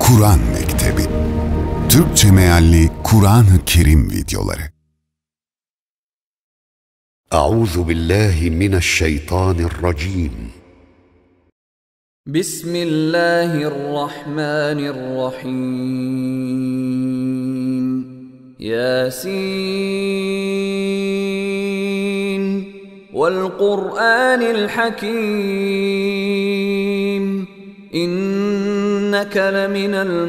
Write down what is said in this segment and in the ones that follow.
Kur'an Mektebi Türkçe mealli Kur'an-ı Kerim videoları. Euzu billahi mineşşeytanirracim. Bismillahirrahmanirrahim. Yasin vel Kur'anil Hakim. İnneke leminel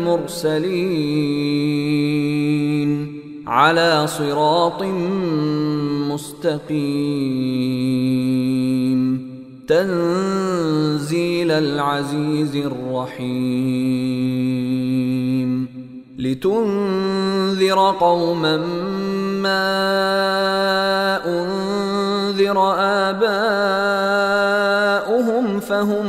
murselin ala sıratin müstakim. Tenzilel azizir rahim. لِتُنذِرَ قَوْمًا مَّا أُنذِرَ آبَاؤُهُمْ فَهُمْ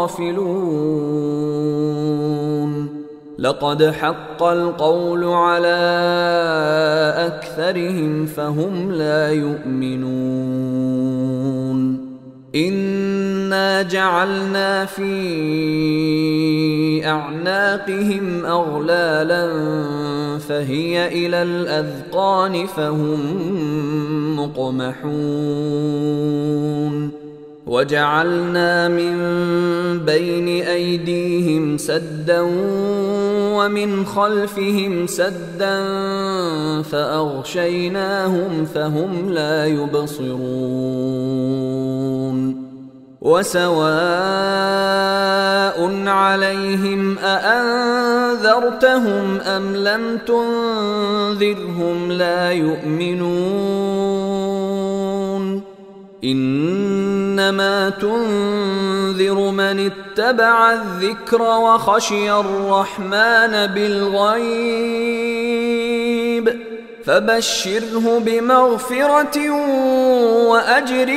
غَافِلُونَ لَقَدْ حَقَّ الْقَوْلُ عَلَى أَكْثَرِهِمْ فَهُمْ لَا يُؤْمِنُونَ إِنَّا جَعَلْنَا فِي أَعْنَاقِهِمْ أَغْلَالًا فَهِيَ إِلَى الْأَذْقَانِ فَهُمْ مُقْمَحُونَ وَجَعَلْنَا مِنْ بَيْنِ أَيْدِيهِمْ سَدًّا وَمِنْ خَلْفِهِمْ سَدًّا فَأَغْشَيْنَاهُمْ فَهُمْ لَا يُبْصِرُونَ وَسَوَاءٌ عَلَيْهِمْ أَأَنذَرْتَهُمْ أَمْ لَمْ تُنذِرْهُمْ لَا يُؤْمِنُونَ إِنَّمَا تُنذِرُ مَنِ اتَّبَعَ الذِّكْرَ وَخَشِيَ الرَّحْمَنَ بِالْغَيْبِ فَبَشِّرْهُ بِمَغْفِرَةٍ وَأَجْرٍ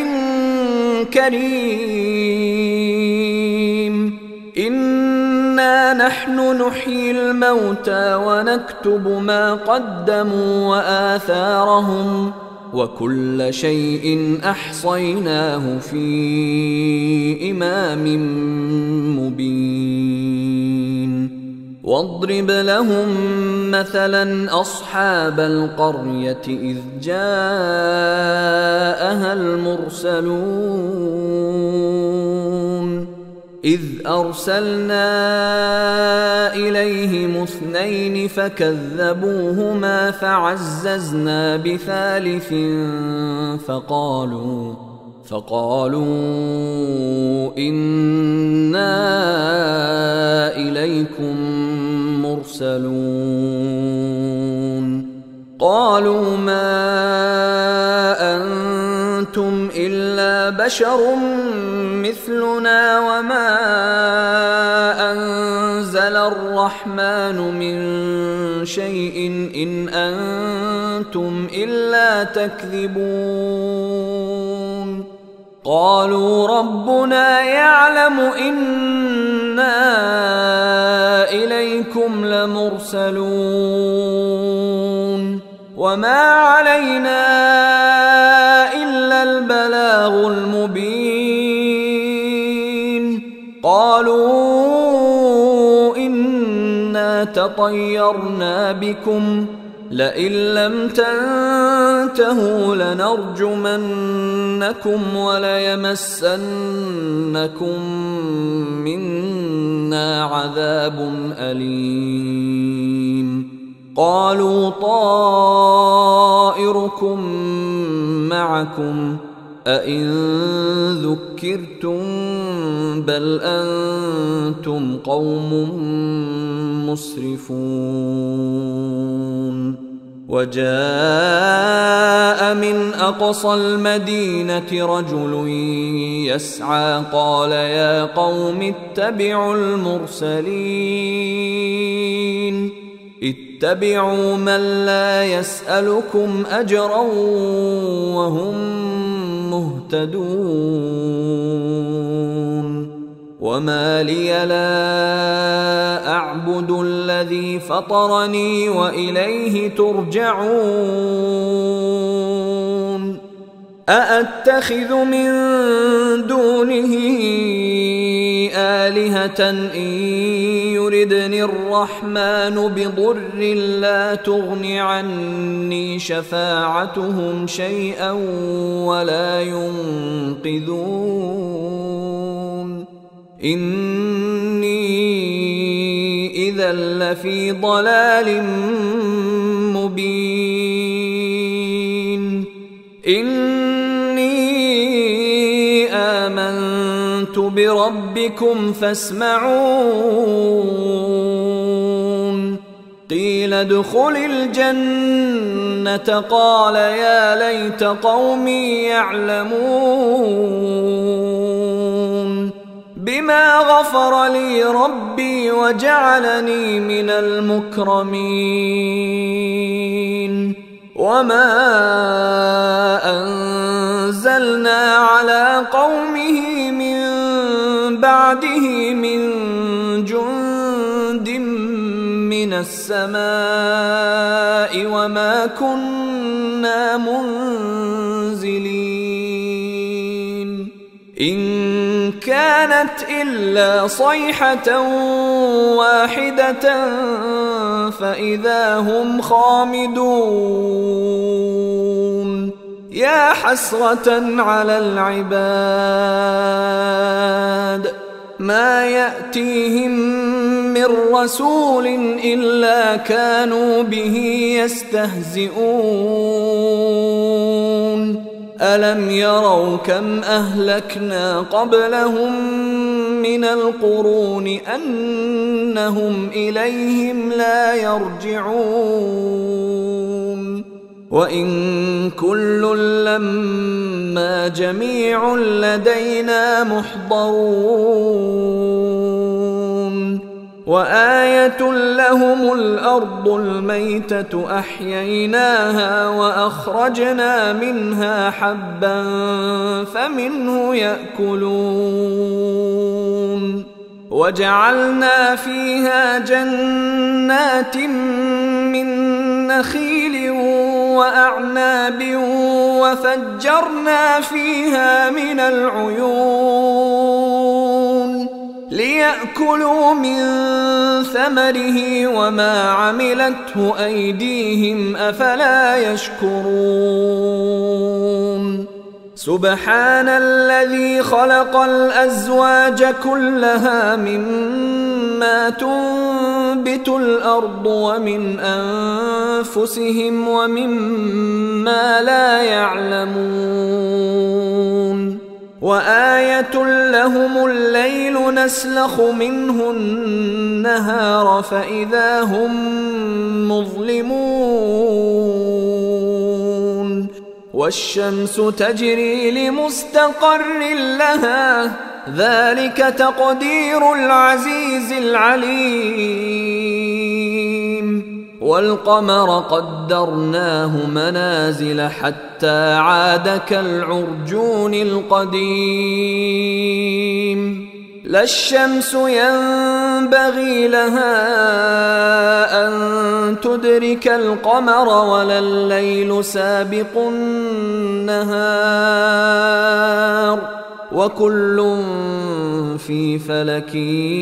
كريم إنا نحن نحيي الموتى ونكتب ما قدموا وآثارهم وكل شيء أحصيناه في إمام مبين واضرب لهم مثلا أصحاب القرية إذ جاءها المرسلون إذ أرسلنا إليهم اثنين فكذبوهما فعززنا بثالث فقالوا إنا إليكم مرسلون قالوا ما أنتم إلا بشر مثلنا وما أنزل الرحمن من شيء إن أنتم إلا تكذبون قالوا ربنا يعلم إنا إليكم لمرسلون وما علينا إلا البلاغ المبين قالوا إنا تطيرنا بكم لئن لم تنتهوا لنرجمنكم وليمسنكم منا عذاب أليم قالوا طائركم معكم أئن ذكرتم بل أنتم قوم مسرفون وجاء من أقصى المدينة رجل يسعى قال يا قوم اتبعوا المرسلين اتبعوا من لا يسألكم أجرا وهم مهتدون وما لي لا أعبد الذي فطرني وإليه ترجعون أأتخذ من دونه آلهة إن يردني الرحمن بضر لا تغن عني شفاعتهم شيئا ولا ينقذون إني إذا لفي ضلال مبين إني آمنت بربكم فاسمعون قيل ادخل الجنة قال يا ليت قومي يعلمون بما غفر لي ربي وجعلني من المكرمين وما أنزلنا على قومه من بعده من جند من السماء وما كنا منزلين إن كانت إلا صيحة واحدة فإذا هم خامدون يا حسرة على العباد ما يأتيهم من رسول إلا كانوا به يستهزئون ألم يروا كم أهلكنا قبلهم من القرون أنهم إليهم لا يرجعون وإن كل لما جميع لدينا محضرون وآية لهم الأرض الميتة أحييناها وأخرجنا منها حبا فمنه يأكلون وجعلنا فيها جنات من نخيل وأعناب وفجرنا فيها من العيون ليأكلوا من ثمره وما عملته أيديهم أفلا يشكرون سبحان الذي خلق الأزواج كلها مما تنبت الأرض ومن أنفسهم ومما لا يعلمون وآية لهم الليل نسلخ منه النهار فإذا هم مظلمون والشمس تجري لمستقر لها ذلك تقدير العزيز العليم والقمر قدرناه منازل حتى عاد كالعرجون القديم لا الشمس ينبغي لها أن تدرك القمر ولا الليل سابق النهار وكل في فلك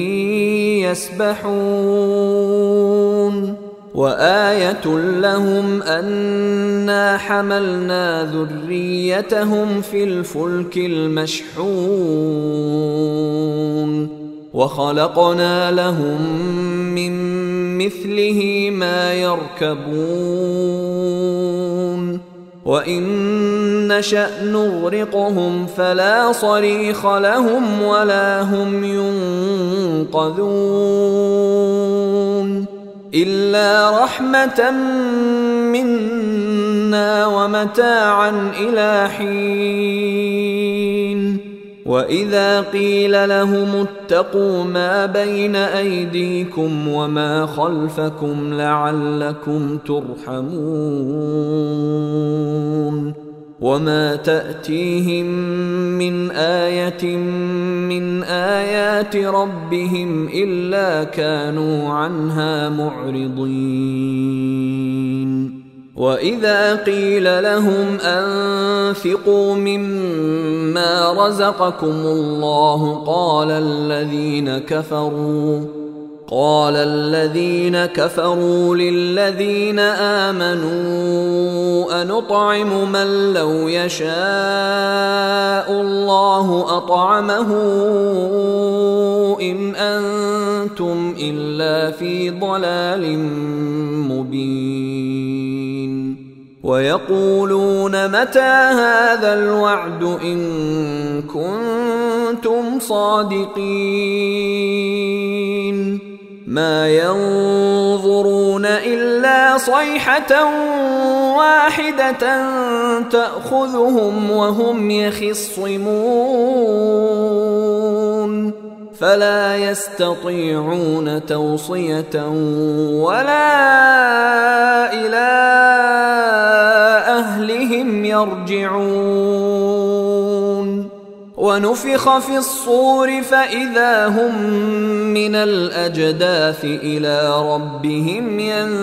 يسبحون وآية لهم أنا حملنا ذريتهم في الفلك المشحون وخلقنا لهم من مثله ما يركبون وإن نشأ نغرقهم فلا صريخ لهم ولا هم ينقذون إلا رحمة منا ومتاعا إلى حين وإذا قيل لهم اتقوا ما بين أيديكم وما خلفكم لعلكم ترحمون وما تأتيهم من آية من آيات ربهم إلا كانوا عنها معرضين وإذا قيل لهم أنفقوا مما رزقكم الله قال الذين كفروا للذين آمنوا أنطعم من لو يشاء الله أطعمه إن أنتم إلا في ضلال مبين ويقولون متى هذا الوعد إن كنتم صادقين ما ينظرون إلا صيحة واحدة تأخذهم وهم يخصمون فلا يستطيعون توصية ولا إلى أهلهم يرجعون ونفخ في الصور فإذا هم من الأجداث إلى ربهم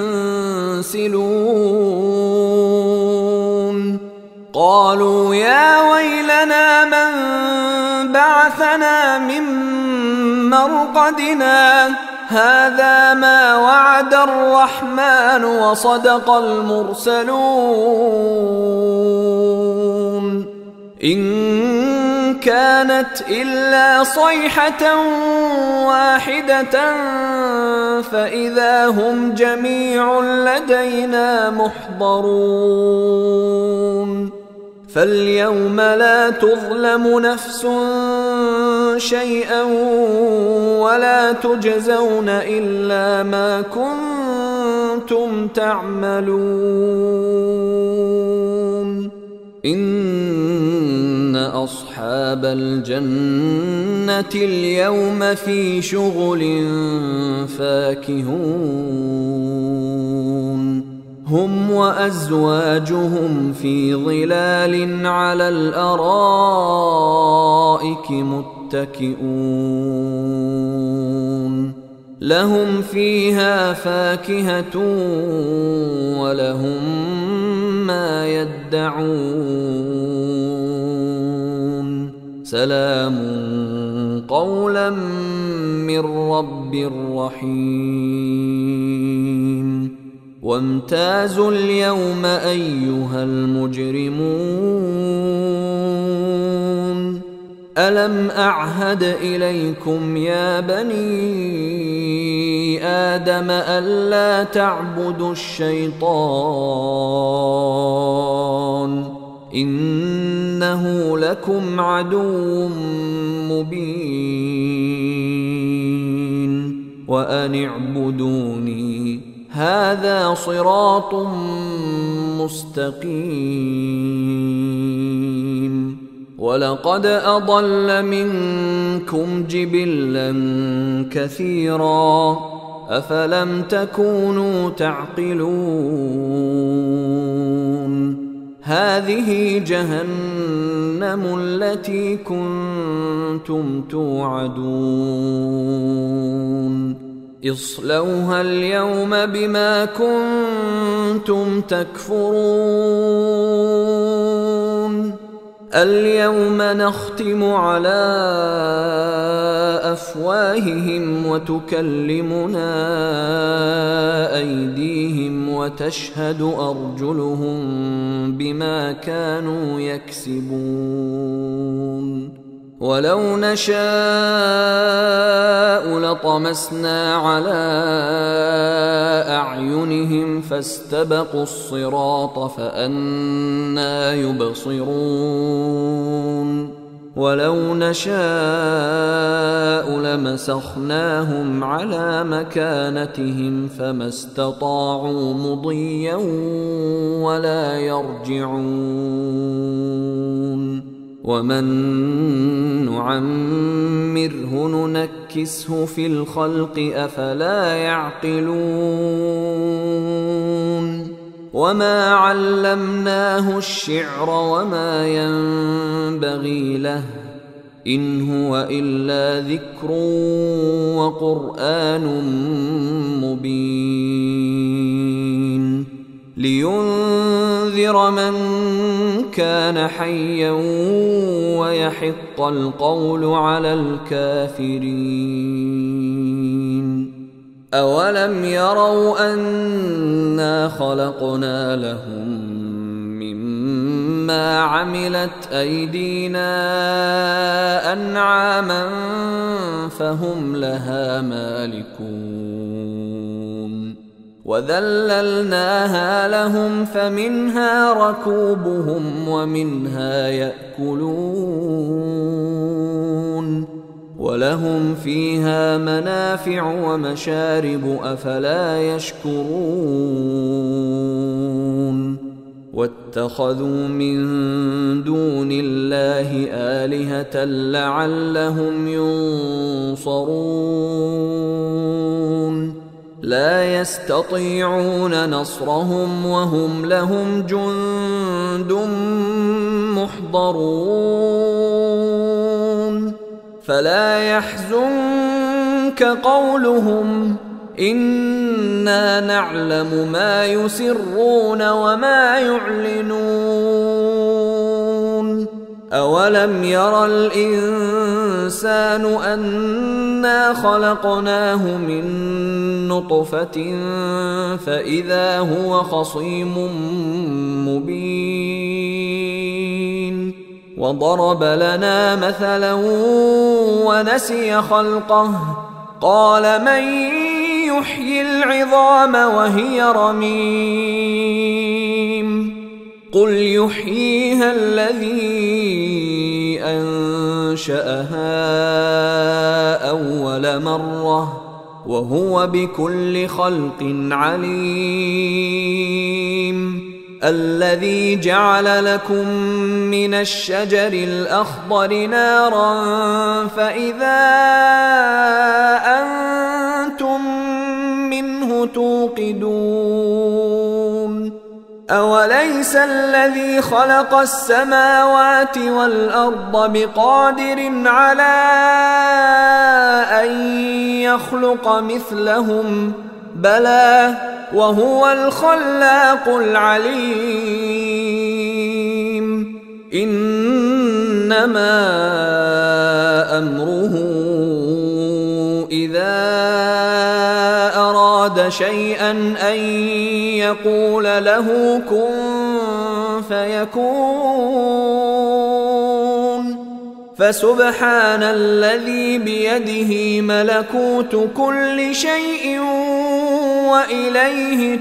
ينسلون قالوا يا ويلنا من بعثنا من مرقدنا هذا ما وعد الرحمن وصدق المرسلون إن كانت إلا صيحة واحدة فإذا هم جميع لدينا محضرون فاليوم لا تظلم نفس شيئا ولا تجزون إلا ما كنتم تعملون إن أصحاب الجنة اليوم في شغل فاكهون هم وأزواجهم في ظلال على الأرائك متكئون لهم فيها فاكهة ولهم ما يدعون سلام قولا من رب رحيم وامتازوا اليوم أيها المجرمون ألم أعهد إليكم يا بني آدم ألا تعبدوا الشيطان إنه لكم عدو مبين وأن اعبدوني هذا صراط مستقيم ولقد أضل منكم جبلا كثيرا أفلم تكونوا تعقلون هذه جهنم التي كنتم توعدون اصلوها اليوم بما كنتم تكفرون اليوم نختم على أفواههم وتكلمنا أيديهم وتشهد أرجلهم بما كانوا يكسبون ولو نشاء لطمسنا على أعينهم فاستبقوا الصراط فأنى يبصرون ولو نشاء لمسخناهم على مكانتهم فما استطاعوا مضيا ولا يرجعون ومن نعمره ننكسه في الخلق أفلا يعقلون وما علمناه الشعر وما ينبغي له إن هو إلا ذكر وقرآن مبين لينذر من كان حيا ويحق القول على الكافرين. أولم يروا أنا خلقنا لهم مما عملت أيدينا أنعاما فهم لها مالكون وذللناها لهم فمنها ركوبهم ومنها يأكلون ولهم فيها منافع ومشارب أفلا يشكرون واتخذوا من دون الله آلهة لعلهم ينصرون لا يستطيعون نصرهم وهم لهم جند محضرون فلا يحزنك قولهم إنا نعلم ما يسرون وما يعلنون أولم ير الإنسان أنا خلقناه من نطفة فإذا هو خصيم مبين وضرب لنا مثلا ونسي خلقه قال من يحيي العظام وهي رميم قل يحييها الذي أنشأها أول مرة وهو بكل خلق عليم الذي جعل لكم من الشجر الأخضر نارا فإذا أنتم منه توقدون أوليس الذي خلق السماوات والأرض بقادر على أن يخلق مثلهم بلى وهو الخلاق العليم إنما أمره إذا أراد شيئا أن يقول له كن فيكون فسبحان الذي بيده ملكوت كل شيء وإليه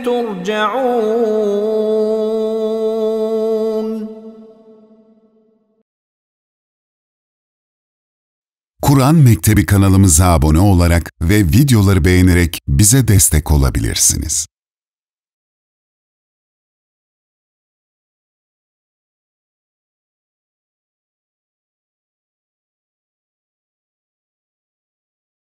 ترجعون. Kur'an Mektebi kanalımıza abone olarak ve videoları beğenerek bize destek olabilirsiniz.